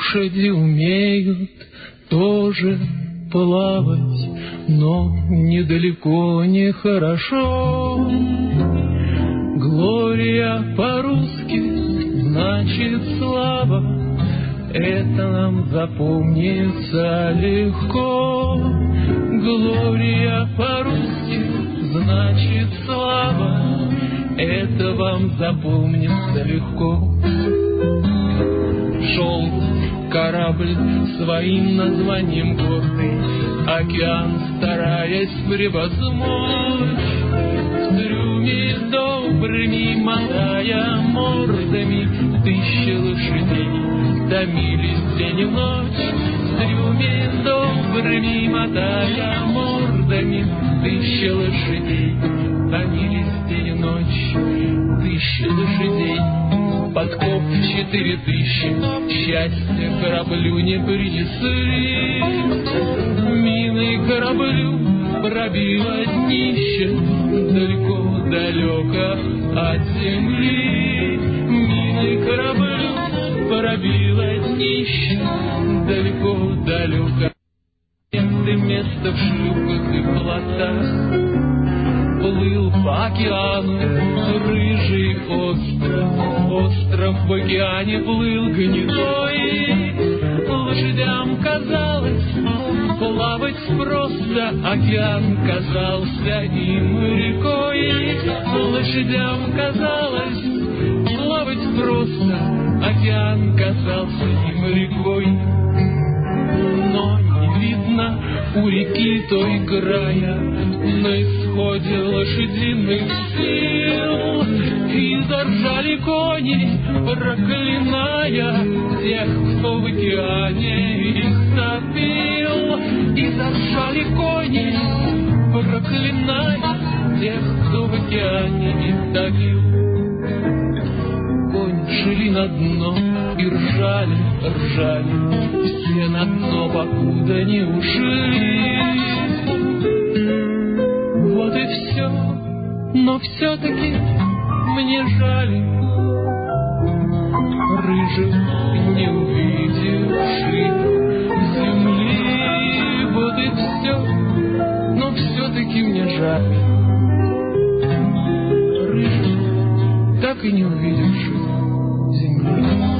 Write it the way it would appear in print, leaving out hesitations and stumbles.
Лошади умеют тоже плавать, но недалеко не хорошо. Глория по-русски значит слава, это нам запомнится легко. Глория по-русски значит слава, это вам запомнится легко. Шел корабль своим названием гордый, океан стараясь превозмочь. В трюме добрыми мотая мордами тысячи лошадей томились день и ночь. В трюме добрыми мотая мордами тысячи лошадей томились день и ночь. Тысячи лошадей, подкоп 4000, счастья кораблю не принесли. Мины кораблю пробило днище, далеко-далеко от земли. Мины кораблю пробило днище, далеко-далеко. Место в шлюпках и плотах. Плыл по океану рыжий остров, остров в океане плыл гнетой. Лошадям казалось плавать просто, океан казался им рекой. Лошадям казалось плавать просто, океан казался им рекой. Но не видно у реки той края, на исходе лошадиных сил. И заржали кони, проклиная тех, кто в океане их топил. И заржали кони, проклиная тех, кто в океане их топил. Кони шли на дно и ржали, ржали, все на дно, покуда не ушли. Вот и все, но все-таки мне жаль рыжих, не увидевших земли. Вот и все, но все-таки мне жаль рыжих, так и не увидевших земли.